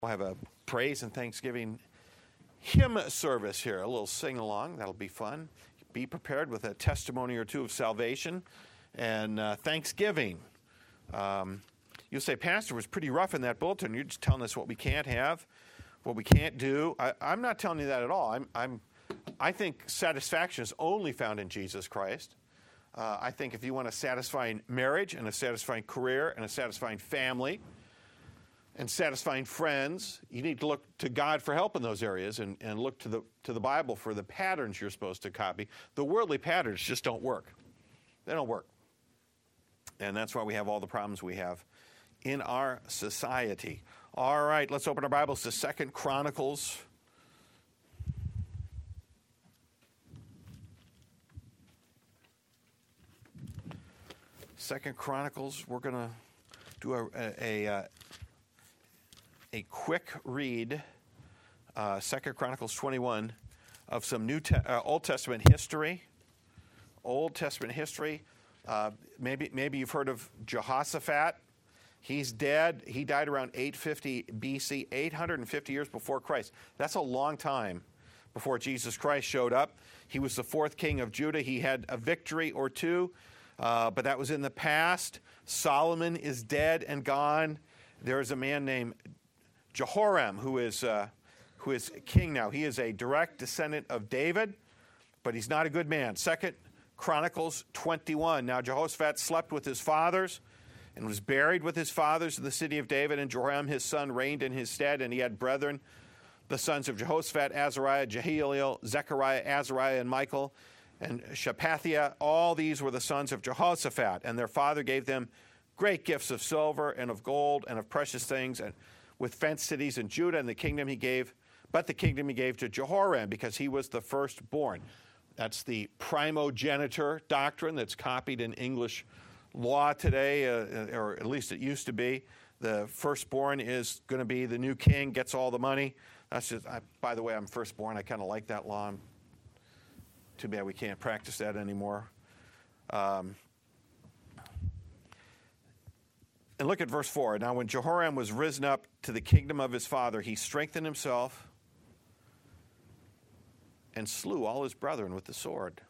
We'll have a praise and thanksgiving hymn service here, a little sing-along. That'll be fun. Be prepared with a testimony or two of salvation and thanksgiving. You'll say, Pastor, was pretty rough in that bulletin. You're just telling us what we can't have, what we can't do. I'm not telling you that at all. I think satisfaction is only found in Jesus Christ. I think if you want a satisfying marriage and a satisfying career and a satisfying family and satisfying friends, you need to look to God for help in those areas and look to the Bible for the patterns you're supposed to copy. The worldly patterns just don't work. They don't work. And that's why we have all the problems we have in our society. All right, let's open our Bibles to 2 Chronicles. Second Chronicles, we're going to do a quick read, 2 Chronicles 21, of some Old Testament history. Old Testament history. Maybe you've heard of Jehoshaphat. He's dead. He died around 850 BC, 850 years before Christ. That's a long time before Jesus Christ showed up. He was the fourth king of Judah. He had a victory or two, but that was in the past. Solomon is dead and gone. There is a man named Jehoram, who is king now. He is a direct descendant of David, but he's not a good man. 2 Chronicles 21. Now Jehoshaphat slept with his fathers and was buried with his fathers in the city of David, and Joram his son reigned in his stead, and he had brethren, the sons of Jehoshaphat, Azariah, Jehiel, Zechariah, Azariah, and Michael, and Shepathiah. All these were the sons of Jehoshaphat, and their father gave them great gifts of silver and of gold and of precious things, and with fenced cities in Judah, and the kingdom he gave to Jehoram, because he was the firstborn. That's the primogeniture doctrine that's copied in English law today, or at least it used to be. The firstborn is going to be the new king, gets all the money. That's just. By the way, I'm firstborn. I kind of like that law. Too bad we can't practice that anymore. And look at verse 4. Now, when Jehoram was risen up to the kingdom of his father, he strengthened himself and slew all his brethren with the sword,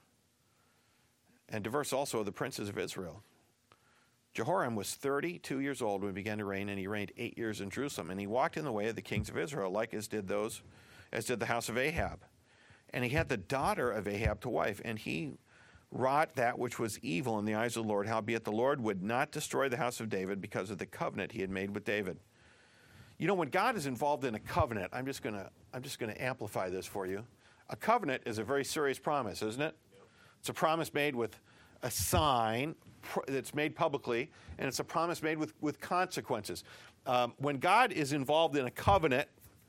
and diverse also of the princes of Israel. Jehoram was 32 years old when he began to reign, and he reigned 8 years in Jerusalem. And he walked in the way of the kings of Israel, like as did the house of Ahab. And he had the daughter of Ahab to wife, and he wrought that which was evil in the eyes of the Lord. Howbeit the Lord would not destroy the house of David because of the covenant he had made with David. You know, when God is involved in a covenant, I'm just going to amplify this for you. A covenant is a very serious promise, isn't it? Yep. It's a promise made with a sign that's made publicly, and it's a promise made with consequences. When God is involved in a covenant,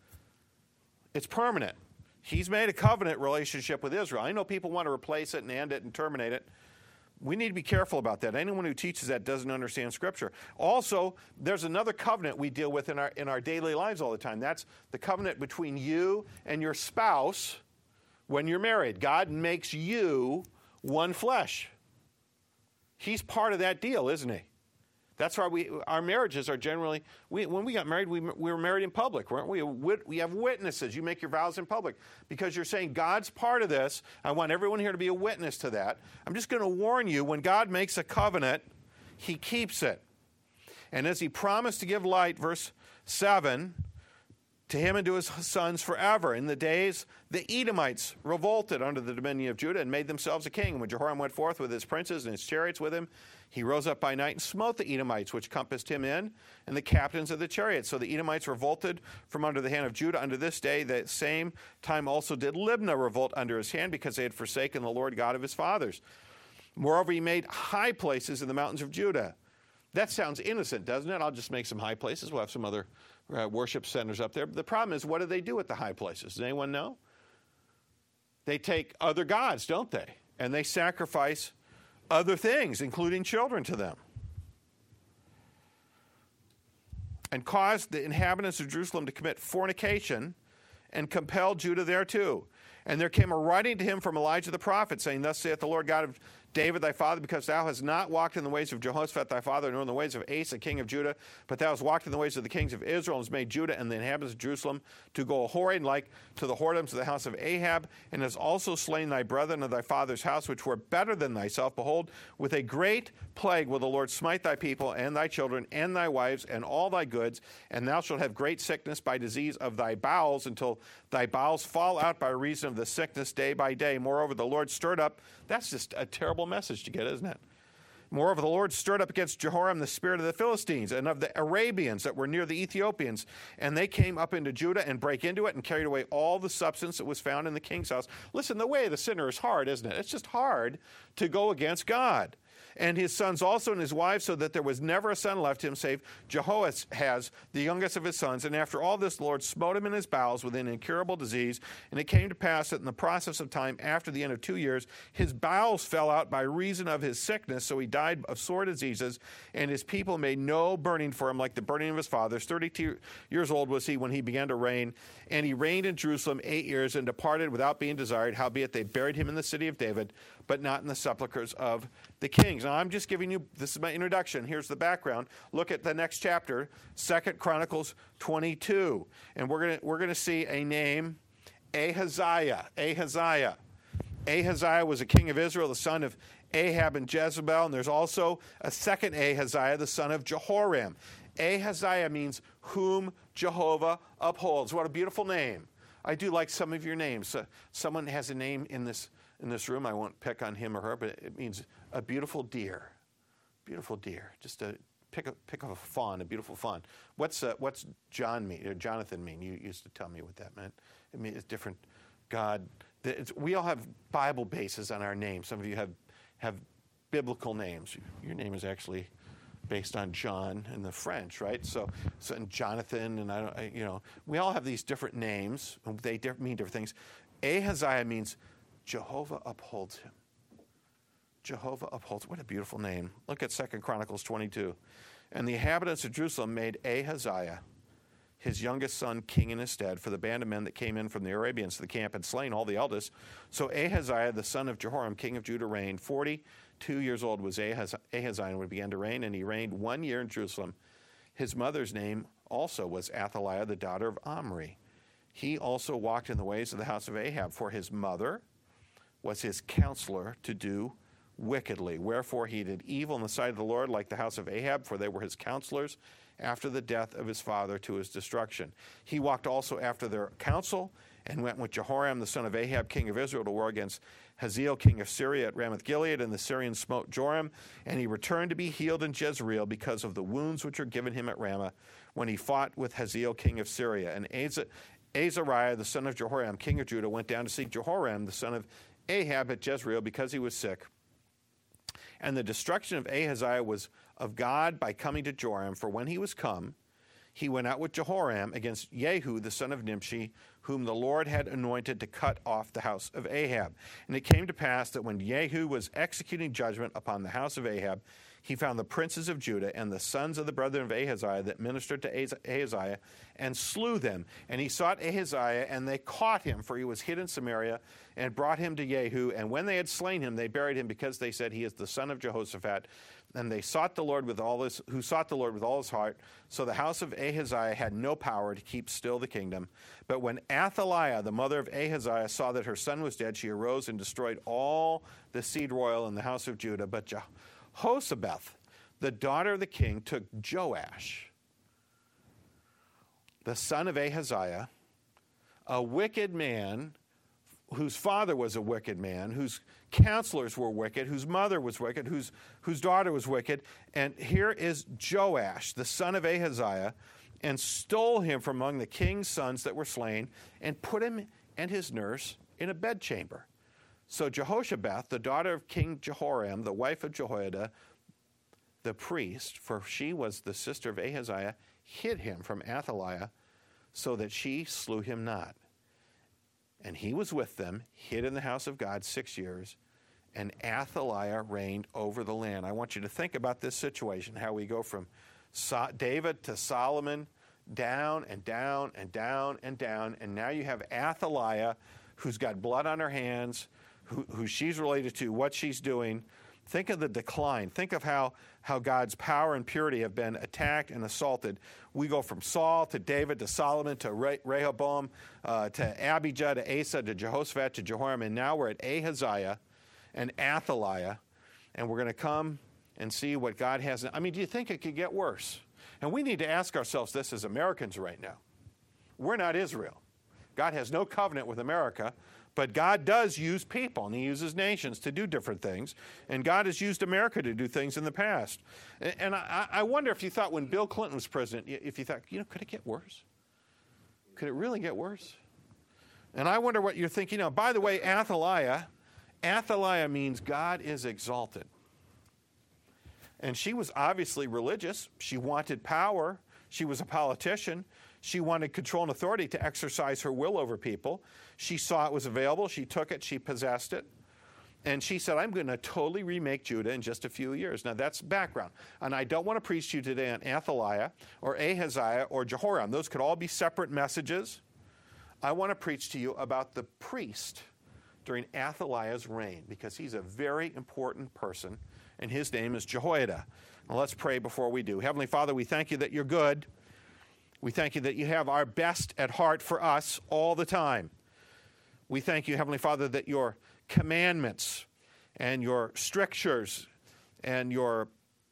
it's permanent. He's made a covenant relationship with Israel. I know people want to replace it and end it and terminate it. We need to be careful about that. Anyone who teaches that doesn't understand Scripture. Also, there's another covenant we deal with in our daily lives all the time. That's the covenant between you and your spouse when you're married. God makes you one flesh. He's part of that deal, isn't he? That's why our marriages are generally, when we got married, we were married in public, weren't we? We have witnesses. You make your vows in public because you're saying God's part of this. I want everyone here to be a witness to that. I'm just going to warn you, when God makes a covenant, he keeps it. And as he promised to give light, verse 7, to him and to his sons forever. In the days, the Edomites revolted under the dominion of Judah and made themselves a king. When Jehoram went forth with his princes and his chariots with him, he rose up by night and smote the Edomites, which compassed him in, and the captains of the chariots. So the Edomites revolted from under the hand of Judah unto this day. The same time also did Libnah revolt under his hand, because they had forsaken the Lord God of his fathers. Moreover, he made high places in the mountains of Judah. That sounds innocent, doesn't it? I'll just make some high places. We'll have some other worship centers up there. But the problem is, what do they do at the high places? Does anyone know? They take other gods, don't they? And they sacrifice other things, including children, to them. And caused the inhabitants of Jerusalem to commit fornication and compelled Judah thereto. And there came a writing to him from Elijah the prophet, saying, Thus saith the Lord God of David thy father, because thou hast not walked in the ways of Jehoshaphat thy father, nor in the ways of Asa king of Judah, but thou hast walked in the ways of the kings of Israel, and hast made Judah and the inhabitants of Jerusalem to go a-whoring like to the whoredoms of the house of Ahab, and hast also slain thy brethren of thy father's house, which were better than thyself. Behold, with a great plague will the Lord smite thy people, and thy children, and thy wives, and all thy goods, and thou shalt have great sickness by disease of thy bowels, until thy bowels fall out by reason of the sickness day by day. Moreover, the Lord stirred up, that's just a terrible message to get, isn't it? Moreover, the Lord stirred up against Jehoram the spirit of the Philistines and of the Arabians that were near the Ethiopians, and they came up into Judah and brake into it and carried away all the substance that was found in the king's house. Listen, the way of the sinner is hard, isn't it? It's just hard to go against God. And his sons also and his wives, so that there was never a son left him, save Jehoahaz, the youngest of his sons. And after all this, the Lord smote him in his bowels with an incurable disease. And it came to pass that in the process of time, after the end of 2 years, his bowels fell out by reason of his sickness. So he died of sore diseases, and his people made no burning for him like the burning of his fathers. 32 years old was he when he began to reign. And he reigned in Jerusalem 8 years and departed without being desired. Howbeit they buried him in the city of David, but not in the sepulchres of the kings. Now, I'm just giving you, this is my introduction. Here's the background. Look at the next chapter, 2 Chronicles 22. And we're going to see a name, Ahaziah. Ahaziah. Ahaziah was a king of Israel, the son of Ahab and Jezebel. And there's also a second Ahaziah, the son of Jehoram. Ahaziah means whom Jehovah upholds. What a beautiful name. I do like some of your names. Someone has a name in this room. I won't pick on him or her, but it means a beautiful deer. Beautiful deer. Just a pick of a fawn, a beautiful fawn. What's John mean? Or Jonathan mean? You used to tell me what that meant. It means it's different. God. We all have Bible bases on our names. Some of you have biblical names. Your name is actually based on John in the French, right? So and Jonathan, and we all have these different names. They mean different things. Ahaziah means Jehovah upholds him. Jehovah upholds. What a beautiful name. Look at 2 Chronicles 22. And the inhabitants of Jerusalem made Ahaziah, his youngest son, king in his stead, for the band of men that came in from the Arabians to the camp had slain all the eldest. So Ahaziah, the son of Jehoram, king of Judah, reigned. 42 years old was Ahaziah when he began to reign, and he reigned 1 year in Jerusalem. His mother's name also was Athaliah, the daughter of Omri. He also walked in the ways of the house of Ahab, for his mother was his counselor to do wickedly. Wherefore he did evil in the sight of the Lord, like the house of Ahab, for they were his counselors after the death of his father to his destruction. He walked also after their counsel, and went with Jehoram the son of Ahab, king of Israel, to war against Hazael, king of Syria, at Ramoth-Gilead, and the Syrians smote Joram, and he returned to be healed in Jezreel because of the wounds which were given him at Ramah, when he fought with Hazael, king of Syria. And Azariah, the son of Jehoram, king of Judah, went down to seek Jehoram, the son of Ahab, at Jezreel, because he was sick. And the destruction of Ahaziah was of God by coming to Joram, for when he was come, he went out with Jehoram against Jehu, the son of Nimshi, whom the Lord had anointed to cut off the house of Ahab. And it came to pass that when Jehu was executing judgment upon the house of Ahab, he found the princes of Judah and the sons of the brethren of Ahaziah that ministered to Ahaziah, and slew them. And he sought Ahaziah, and they caught him, for he was hid in Samaria, and brought him to Jehu. And when they had slain him, they buried him, because they said, he is the son of Jehoshaphat. And they sought the Lord with all his heart. So the house of Ahaziah had no power to keep still the kingdom. But when Athaliah, the mother of Ahaziah, saw that her son was dead, she arose and destroyed all the seed royal in the house of Judah. But Jehoshaphat, the daughter of the king, took Joash, the son of Ahaziah, a wicked man, whose father was a wicked man, whose counselors were wicked, whose mother was wicked, whose daughter was wicked. And here is Joash, the son of Ahaziah, and stole him from among the king's sons that were slain, and put him and his nurse in a bedchamber. So Jehoshabath, the daughter of King Jehoram, the wife of Jehoiada, the priest, for she was the sister of Ahaziah, hid him from Athaliah, so that she slew him not. And he was with them, hid in the house of God 6 years, and Athaliah reigned over the land. I want you to think about this situation, how we go from David to Solomon, down and down and down and down, and now you have Athaliah, who's got blood on her hands, who she's related to, what she's doing, Think of the decline. Think of how God's power and purity have been attacked and assaulted. We go from Saul to David to Solomon to Rehoboam to Abijah to Asa to Jehoshaphat to Jehoram, and now we're at Ahaziah and Athaliah, and we're going to come and see what God has. I mean, do you think it could get worse? And we need to ask ourselves this as Americans right now. We're not Israel. God has no covenant with America, but God does use people, and he uses nations to do different things, and God has used America to do things in the past. And I wonder if you thought when Bill Clinton was president, if you thought, could it get worse? Could it really get worse? And I wonder what you're thinking now. By the way, Athaliah means God is exalted. And she was obviously religious. She wanted power. She was a politician. She wanted control and authority to exercise her will over people. She saw it was available. She took it. She possessed it. And she said, I'm going to totally remake Judah in just a few years. Now, that's background. And I don't want to preach to you today on Athaliah or Ahaziah or Jehoram. Those could all be separate messages. I want to preach to you about the priest during Athaliah's reign, because he's a very important person, and his name is Jehoiada. Now, let's pray before we do. Heavenly Father, we thank you that you're good. We thank you that you have our best at heart for us all the time. We thank you, Heavenly Father, that your commandments and your strictures and your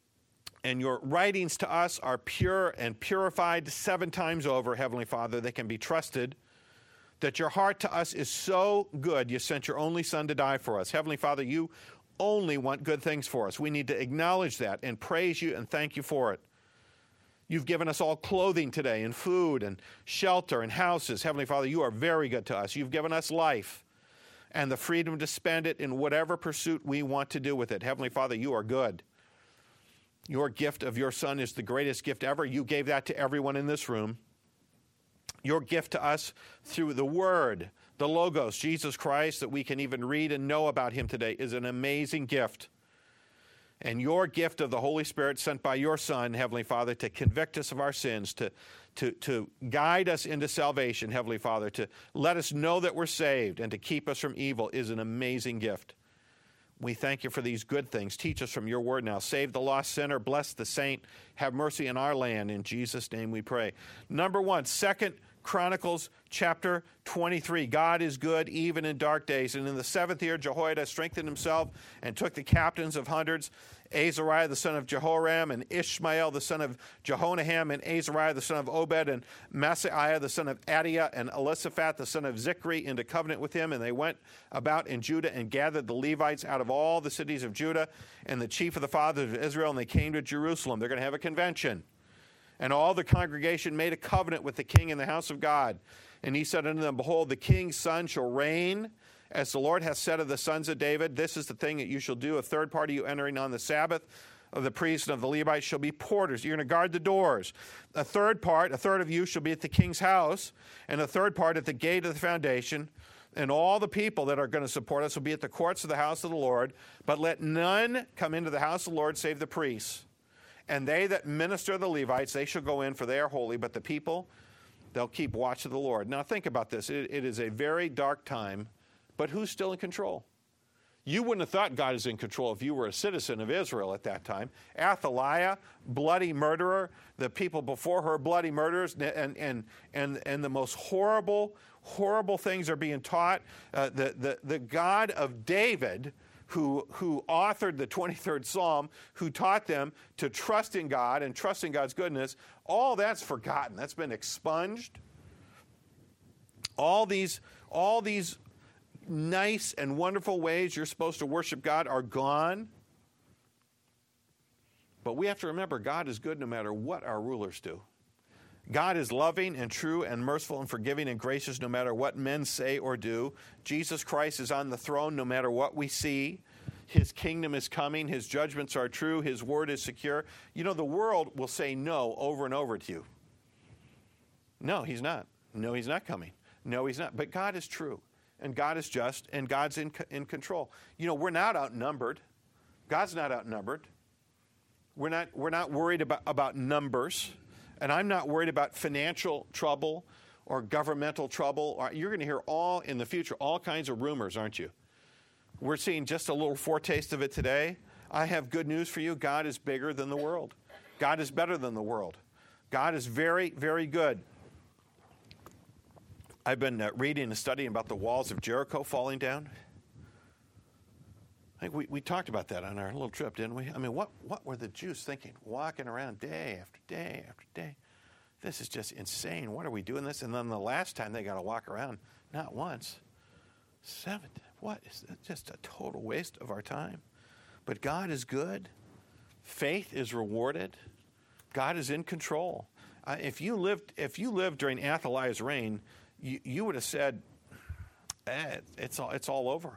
writings to us are pure and purified 7 times over, Heavenly Father, that can be trusted, that your heart to us is so good you sent your only Son to die for us. Heavenly Father, you only want good things for us. We need to acknowledge that and praise you and thank you for it. You've given us all clothing today and food and shelter and houses. Heavenly Father, you are very good to us. You've given us life and the freedom to spend it in whatever pursuit we want to do with it. Heavenly Father, you are good. Your gift of your Son is the greatest gift ever. You gave that to everyone in this room. Your gift to us through the Word, the Logos, Jesus Christ, that we can even read and know about him today, is an amazing gift. And your gift of the Holy Spirit sent by your Son, Heavenly Father, to convict us of our sins, to guide us into salvation, Heavenly Father, to let us know that we're saved and to keep us from evil is an amazing gift. We thank you for these good things. Teach us from your word now. Save the lost sinner. Bless the saint. Have mercy on our land. In Jesus' name we pray. Number 1, 2 Chronicles chapter 23. God is good even in dark days. And in the 7th year, Jehoiada strengthened himself and took the captains of hundreds, Azariah the son of Jehoram, and Ishmael the son of Jehonaham, and Azariah the son of Obed, and Maaseiah the son of Adiah, and Elisaphat the son of Zichri into covenant with him. And they went about in Judah and gathered the Levites out of all the cities of Judah and the chief of the fathers of Israel, and they came to Jerusalem. They're going to have a convention. And all the congregation made a covenant with the king in the house of God. And he said unto them, Behold, the king's son shall reign, as the Lord hath said of the sons of David. This is the thing that you shall do. A third part of you entering on the Sabbath of the priests and of the Levites shall be porters. You're going to guard the doors. A third of you shall be at the king's house, and a third part at the gate of the foundation. And all the people that are going to support us will be at the courts of the house of the Lord. But let none come into the house of the Lord save the priests. And they that minister the Levites, they shall go in, for they are holy. But the people, they'll keep watch of the Lord. Now think about this. It is a very dark time, but who's still in control? You wouldn't have thought God is in control if you were a citizen of Israel at that time. Athaliah, bloody murderer. The people before her, bloody murderers. And the most horrible things are being taught. The God of David, who authored the 23rd Psalm, who taught them to trust in God and trust in God's goodness, all that's forgotten. That's been expunged. All these nice and wonderful ways you're supposed to worship God are gone. But we have to remember, God is good no matter what our rulers do. God is loving and true and merciful and forgiving and gracious no matter what men say or do. Jesus Christ is on the throne no matter what we see. His kingdom is coming. His judgments are true. His word is secure. You know, the world will say no over and over to you. No, he's not. No, he's not coming. No, he's not. But God is true, and God is just, and God's in control. You know, we're not outnumbered. God's not outnumbered. We're not worried about numbers. And I'm not worried about financial trouble or governmental trouble. You're going to hear all in the future, all kinds of rumors, aren't you? We're seeing just a little foretaste of it today I have good news for you. God is bigger than the world. God is better than the world. God is very, very good. I've been reading and studying about the walls of Jericho falling down. I think we talked about that on our little trip, didn't we? I mean, what were the Jews thinking? Walking around day after day after day. This is just insane. What are we doing this? And then the last time they got to walk around, not once, 7. What is that? Just a total waste of our time. But God is good. Faith is rewarded. God is in control. If you lived during Athaliah's reign, you would have said, it's all over.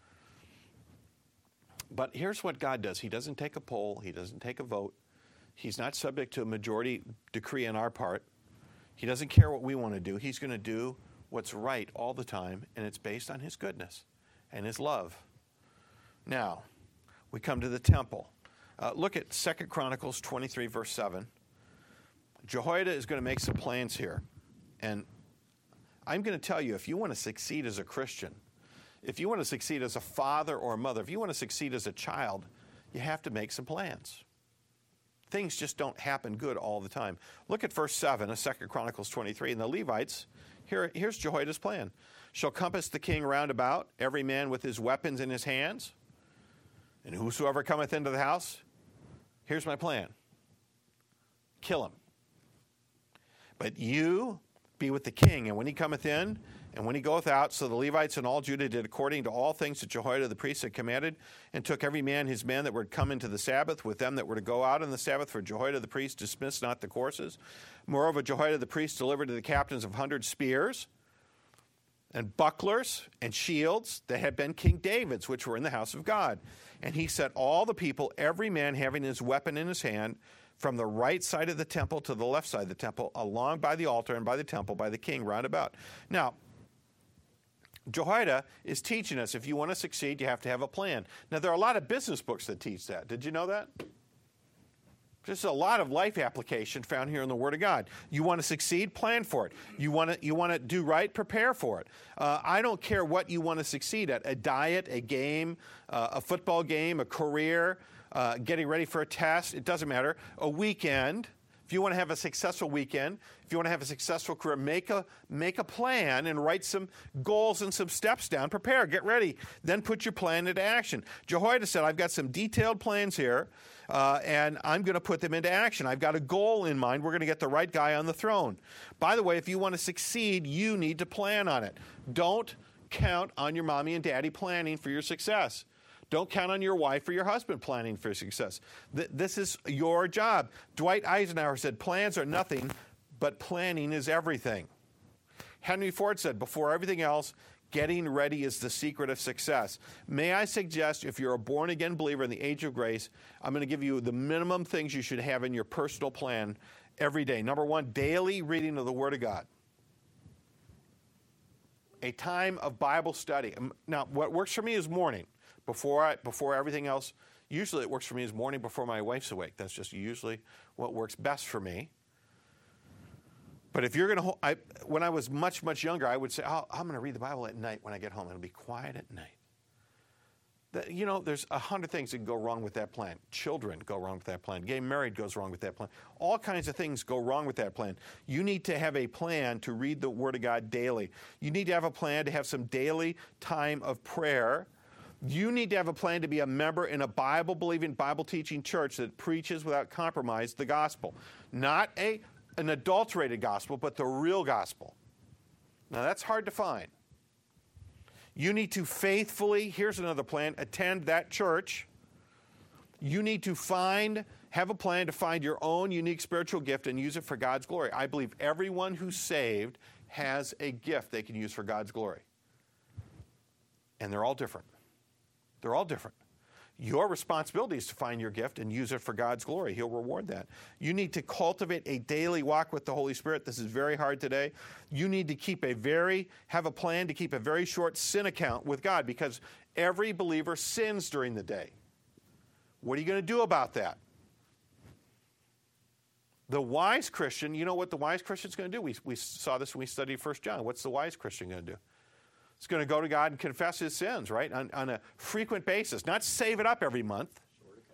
But here's what God does. He doesn't take a poll. He doesn't take a vote. He's not subject to a majority decree on our part. He doesn't care what we want to do. He's going to do what's right all the time, and it's based on his goodness and his love. Now, we come to the temple. Look at 2 Chronicles 23, verse 7. Jehoiada is going to make some plans here. And I'm going to tell you, if you want to succeed as a Christian, if you want to succeed as a father or a mother, if you want to succeed as a child, you have to make some plans. Things just don't happen good all the time. Look at verse 7 of 2 Chronicles 23. And the Levites, here's Jehoiada's plan. Shall compass the king round about, every man with his weapons in his hands. And whosoever cometh into the house, here's my plan. Kill him. But you be with the king, and when he cometh in, and when he goeth out, so the Levites and all Judah did according to all things that Jehoiada the priest had commanded, and took every man his men that were to come into the Sabbath with them that were to go out on the Sabbath, for Jehoiada the priest dismissed not the courses. Moreover, Jehoiada the priest delivered to the captains of 100 spears, and bucklers, and shields that had been King David's, which were in the house of God. And he set all the people, every man having his weapon in his hand, from the right side of the temple to the left side of the temple, along by the altar and by the temple, by the king round about. Now, Jehoiada is teaching us if you want to succeed, you have to have a plan. Now, there are a lot of business books that teach that. Did you know that? There's a lot of life application found here in the Word of God. You want to succeed? Plan for it. You want to do right? Prepare for it. I don't care what you want to succeed at. A diet, a game, a football game, a career, getting ready for a test. It doesn't matter. A weekend. If you want to have a successful weekend, if you want to have a successful career, make a plan and write some goals and some steps down. Prepare, get ready, then put your plan into action. Jehoiada said, I've got some detailed plans here, and I'm going to put them into action. I've got a goal in mind. We're going to get the right guy on the throne. By the way, if you want to succeed, you need to plan on it. Don't count on your mommy and daddy planning for your success. Don't count on your wife or your husband planning for success. This is your job. Dwight Eisenhower said, plans are nothing, but planning is everything. Henry Ford said, before everything else, getting ready is the secret of success. May I suggest, if you're a born-again believer in the age of grace, I'm going to give you the minimum things you should have in your personal plan every day. Number 1, daily reading of the Word of God. A time of Bible study. Now, what works for me is morning. Before everything else, usually it works for me is morning before my wife's awake. That's just usually what works best for me. But if you're going to, when I was much, much younger, I would say, I'm going to read the Bible at night when I get home. It'll be quiet at night. There's 100 things that can go wrong with that plan. Children go wrong with that plan. Getting married goes wrong with that plan. All kinds of things go wrong with that plan. You need to have a plan to read the Word of God daily. You need to have a plan to have some daily time of prayer. You need to have a plan to be a member in a Bible-believing, Bible-teaching church that preaches without compromise the gospel. Not an adulterated gospel, but the real gospel. Now, that's hard to find. You need to faithfully, here's another plan, attend that church. You need to have a plan to find your own unique spiritual gift and use it for God's glory. I believe everyone who's saved has a gift they can use for God's glory. And they're all different. They're all different. Your responsibility is to find your gift and use it for God's glory. He'll reward that. You need to cultivate a daily walk with the Holy Spirit. This is very hard today. You need to have a plan to keep a very short sin account with God, because every believer sins during the day. What are you going to do about that? The wise Christian, you know what the wise Christian is going to do? We saw this when we studied 1 John. What's the wise Christian going to do? It's going to go to God and confess his sins, right, on a frequent basis. Not save it up every month.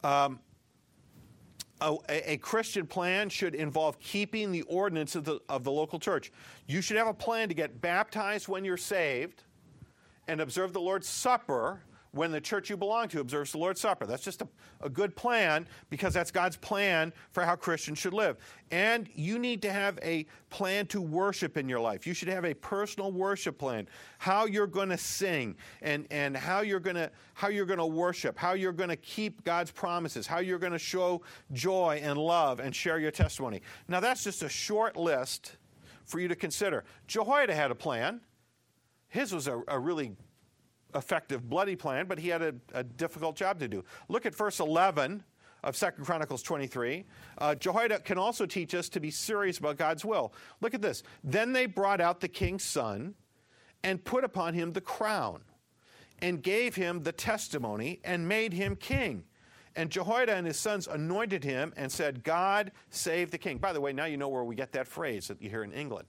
A Christian plan should involve keeping the ordinance of the local church. You should have a plan to get baptized when you're saved and observe the Lord's Supper when the church you belong to observes the Lord's Supper. That's just a good plan, because that's God's plan for how Christians should live. And you need to have a plan to worship in your life. You should have a personal worship plan, how you're going to sing and how you're going to worship, how you're going to keep God's promises, how you're going to show joy and love and share your testimony. Now, that's just a short list for you to consider. Jehoiada had a plan. His was a really effective, bloody plan, but he had a difficult job to do. Look at verse 11 of 2 Chronicles 23. Jehoiada can also teach us to be serious about God's will. Look at this. Then they brought out the king's son and put upon him the crown and gave him the testimony and made him king. And Jehoiada and his sons anointed him and said, God save the king. By the way, now you know where we get that phrase that you hear in England.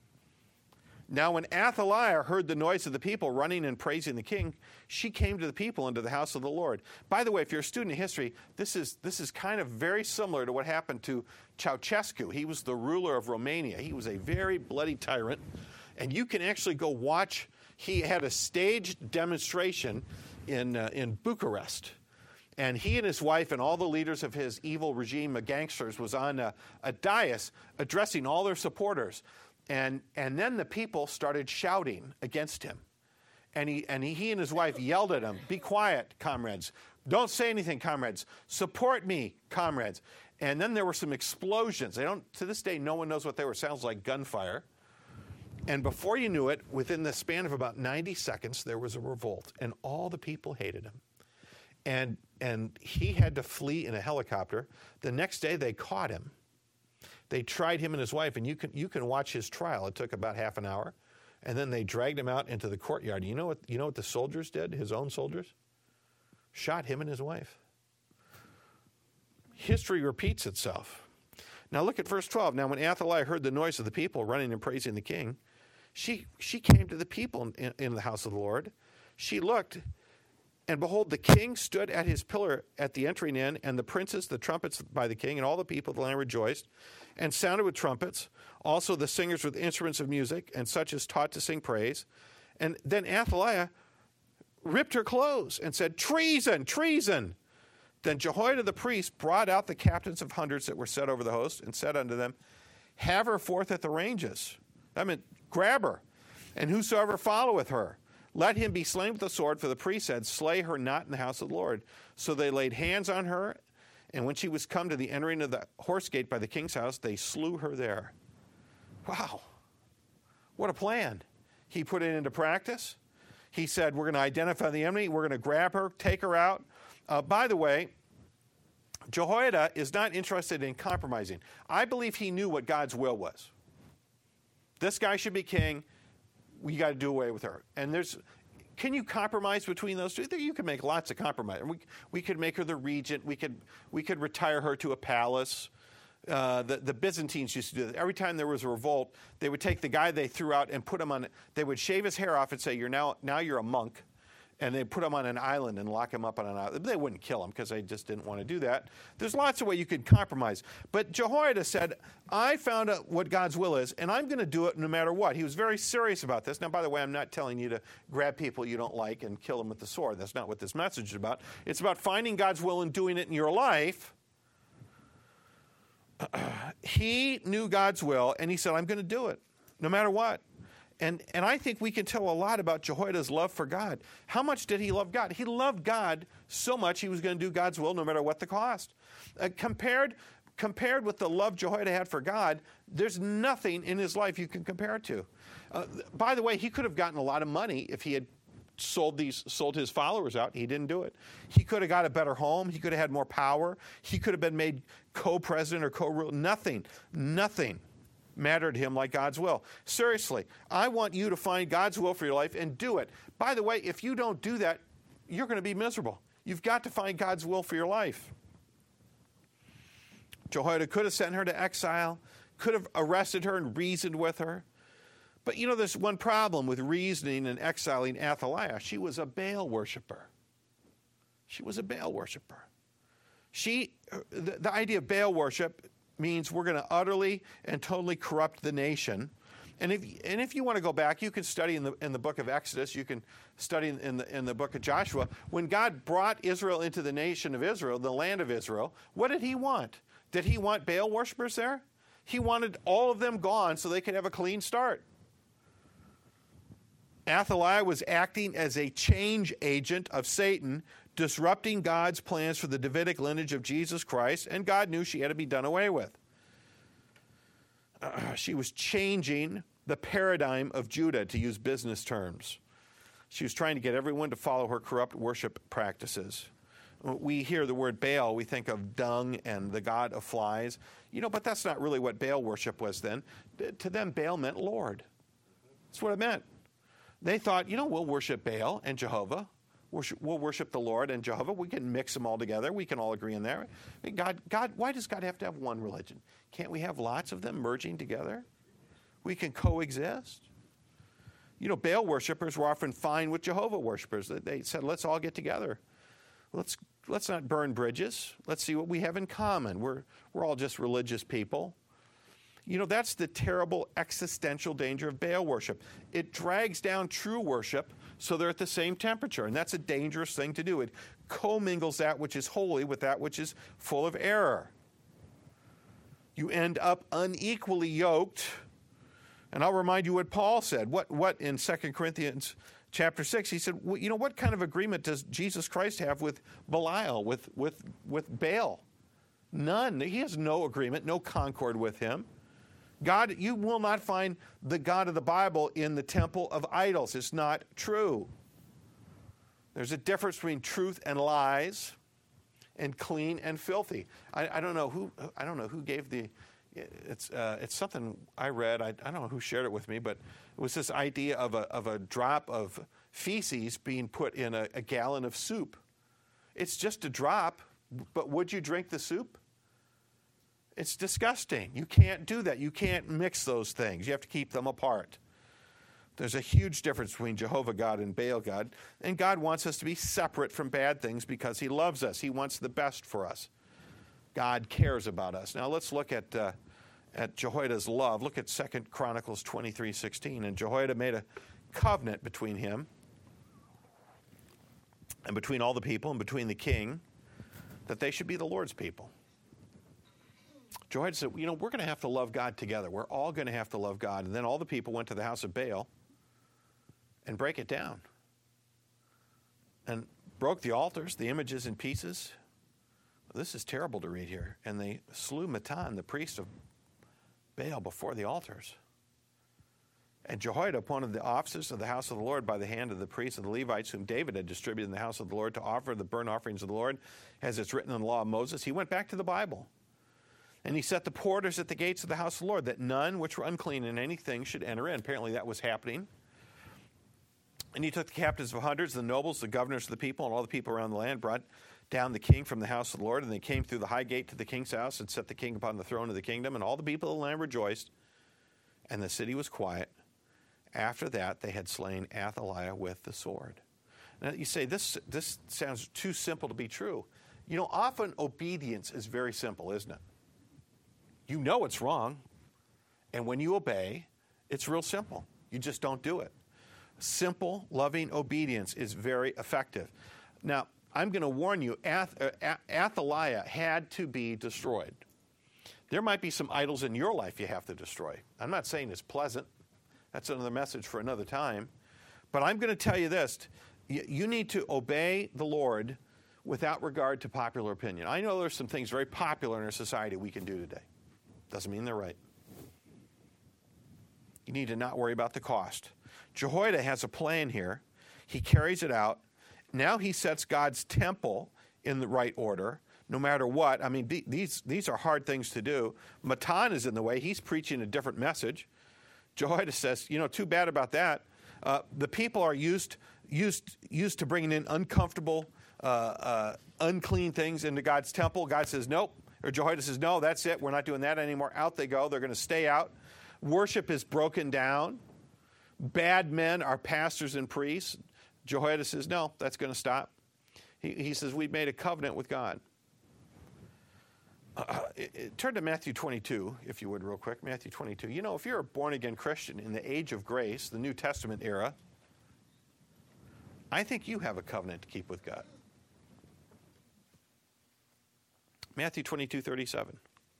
Now, when Athaliah heard the noise of the people running and praising the king, she came to the people into the house of the Lord. By the way, if you're a student of history, this is kind of very similar to what happened to Ceausescu. He was the ruler of Romania. He was a very bloody tyrant. And you can actually go watch. He had a staged demonstration in Bucharest. And he and his wife and all the leaders of his evil regime of gangsters was on a dais addressing all their supporters. And then the people started shouting against him. And he and his wife yelled at him, be quiet, comrades. Don't say anything, comrades. Support me, comrades. And then there were some explosions. To this day, no one knows what they were. Sounds like gunfire. And before you knew it, within the span of about 90 seconds, there was a revolt. And all the people hated him. And he had to flee in a helicopter. The next day, they caught him. They tried him and his wife, and you can watch his trial. It took about half an hour, and then they dragged him out into the courtyard. You know what the soldiers did? His own soldiers shot him and his wife. History repeats itself. Now look at verse 12. Now when Athaliah heard the noise of the people running and praising the king, she came to the people in the house of the Lord. She looked, and behold, the king stood at his pillar at the entering in, and the princes, the trumpets by the king, and all the people of the land rejoiced, and sounded with trumpets, also the singers with instruments of music, and such as taught to sing praise. And then Athaliah ripped her clothes and said, treason, treason. Then Jehoiada the priest brought out the captains of hundreds that were set over the host, and said unto them, have her forth at the ranges. I mean, grab her, and whosoever followeth her, let him be slain with the sword, for the priest said, slay her not in the house of the Lord. So they laid hands on her, and when she was come to the entering of the horse gate by the king's house, they slew her there. Wow. What a plan. He put it into practice. He said, we're going to identify the enemy. We're going to grab her, take her out. By the way, Jehoiada is not interested in compromising. I believe he knew what God's will was. This guy should be king. We got to do away with her. And can you compromise between those two? You can make lots of compromise. We could make her the regent. We could retire her to a palace. The Byzantines used to do that. Every time there was a revolt, they would take the guy they threw out and put him on. They would shave his hair off and say, now you're a monk. And they'd put him on an island and lock him up on an island. They wouldn't kill him because they just didn't want to do that. There's lots of ways you could compromise. But Jehoiada said, I found out what God's will is, and I'm going to do it no matter what. He was very serious about this. Now, by the way, I'm not telling you to grab people you don't like and kill them with the sword. That's not what this message is about. It's about finding God's will and doing it in your life. He knew God's will, and he said, I'm going to do it no matter what. And I think we can tell a lot about Jehoiada's love for God. How much did he love God? He loved God so much he was going to do God's will no matter what the cost. Compared with the love Jehoiada had for God, there's nothing in his life you can compare it to. By the way, he could have gotten a lot of money if he had sold his followers out. He didn't do it. He could have got a better home. He could have had more power. He could have been made co-president or co-ruler. Nothing mattered to him like God's will. Seriously, I want you to find God's will for your life and do it. By the way, if you don't do that, you're going to be miserable. You've got to find God's will for your life. Jehoiada could have sent her to exile, could have arrested her and reasoned with her. But there's one problem with reasoning and exiling Athaliah. She was a Baal worshiper. The idea of Baal worship means we're going to utterly and totally corrupt the nation. And if you want to go back, you can study in the book of Exodus. You can study in the book of Joshua. When God brought Israel into the nation of Israel, the land of Israel, what did he want? Did he want Baal worshipers there? He wanted all of them gone so they could have a clean start. Athaliah was acting as a change agent of Satan, disrupting God's plans for the Davidic lineage of Jesus Christ, and God knew she had to be done away with. She was changing the paradigm of Judah, to use business terms. She was trying to get everyone to follow her corrupt worship practices. We hear the word Baal, we think of dung and the god of flies. But that's not really what Baal worship was then. To them, Baal meant Lord. That's what it meant. They thought, we'll worship Baal and Jehovah. We'll worship the Lord and Jehovah. We can mix them all together. We can all agree in there. God, why does God have to have one religion? Can't we have lots of them merging together? We can coexist. Baal worshipers were often fine with Jehovah worshipers. They said, let's all get together. Let's not burn bridges. Let's see what we have in common. We're all just religious people. That's the terrible existential danger of Baal worship. It drags down true worship so they're at the same temperature, and that's a dangerous thing to do. It commingles that which is holy with that which is full of error. You end up unequally yoked, and I'll remind you what Paul said. What in 2 Corinthians chapter 6, he said, what kind of agreement does Jesus Christ have with Belial, with Baal? None. He has no agreement, no concord with him. God, you will not find the God of the Bible in the temple of idols. It's not true. There's a difference between truth and lies, and clean and filthy. I don't know who gave the. It's something I read. I don't know who shared it with me, but it was this idea of a drop of feces being put in a gallon of soup. It's just a drop, but would you drink the soup? It's disgusting. You can't do that. You can't mix those things. You have to keep them apart. There's a huge difference between Jehovah God and Baal God, and God wants us to be separate from bad things because he loves us. He wants the best for us. God cares about us. Now let's look at Jehoiada's love. Look at 2 Chronicles 23:16. And Jehoiada made a covenant between him and between all the people and between the king that they should be the Lord's people. Jehoiada said, we're going to have to love God together. We're all going to have to love God. And then all the people went to the house of Baal and break it down and broke the altars, the images in pieces. This is terrible to read here. And they slew Mattan, the priest of Baal, before the altars. And Jehoiada appointed the officers of the house of the Lord by the hand of the priests and the Levites, whom David had distributed in the house of the Lord, to offer the burnt offerings of the Lord, as it's written in the law of Moses. He went back to the Bible. And he set the porters at the gates of the house of the Lord, that none which were unclean in anything should enter in. Apparently that was happening. And he took the captains of hundreds, the nobles, the governors of the people, and all the people around the land, brought down the king from the house of the Lord, and they came through the high gate to the king's house and set the king upon the throne of the kingdom, and all the people of the land rejoiced, and the city was quiet. After that, they had slain Athaliah with the sword. Now you say, this sounds too simple to be true. Often obedience is very simple, isn't it? You know it's wrong, and when you obey, it's real simple. You just don't do it. Simple, loving obedience is very effective. Now, I'm going to warn you, Athaliah had to be destroyed. There might be some idols in your life you have to destroy. I'm not saying it's pleasant. That's another message for another time. But I'm going to tell you this. You need to obey the Lord without regard to popular opinion. I know there's some things very popular in our society we can do today. Doesn't mean they're right. You need to not worry about the cost. Jehoiada has a plan here. He carries it out. Now he sets God's temple in the right order, no matter what. I mean, these are hard things to do. Mattan is in the way. He's preaching a different message. Jehoiada says, too bad about that. The people are used to bringing in uncomfortable, unclean things into God's temple. God says, nope. Or Jehoiada says, no, that's it. We're not doing that anymore. Out they go. They're going to stay out. Worship is broken down. Bad men are pastors and priests. Jehoiada says, no, that's going to stop. He says, we've made a covenant with God. Turn to Matthew 22, if you would, real quick. Matthew 22. You know, if you're a born-again Christian in the age of grace, the New Testament era, I think you have a covenant to keep with God. Matthew 22:37.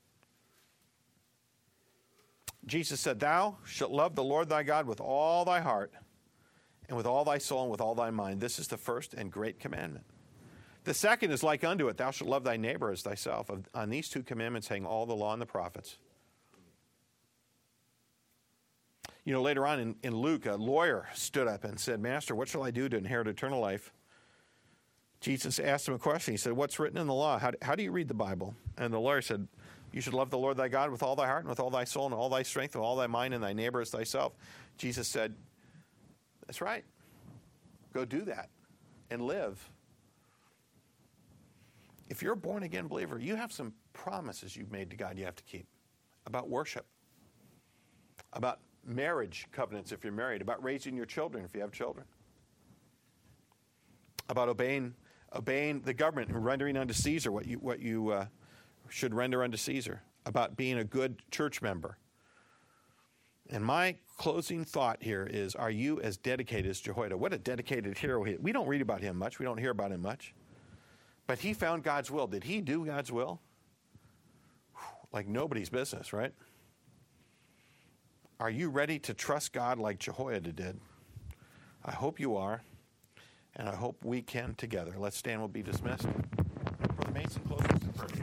Jesus said, "Thou shalt love the Lord thy God with all thy heart, and with all thy soul, and with all thy mind. This is the first and great commandment. The second is like unto it, thou shalt love thy neighbor as thyself. On these two commandments hang all the law and the prophets." You know, later on in Luke, a lawyer stood up and said, "Master, what shall I do to inherit eternal life?" Jesus asked him a question. He said, "What's written in the law? How do you read the Bible?" And the lawyer said, "You should love the Lord thy God with all thy heart and with all thy soul and all thy strength and all thy mind, and thy neighbor as thyself." Jesus said, "That's right. Go do that and live." If you're a born-again believer, you have some promises you've made to God you have to keep about worship, about marriage covenants if you're married, about raising your children if you have children, about obeying the government and rendering unto Caesar what you should render unto Caesar, about being a good church member. And my closing thought here is, are you as dedicated as Jehoiada? What a dedicated hero he is. We don't read about him much. We don't hear about him much. But he found God's will. Did he do God's will? Like nobody's business, right? Are you ready to trust God like Jehoiada did? I hope you are, and I hope we can together. Let's stand. We'll be dismissed.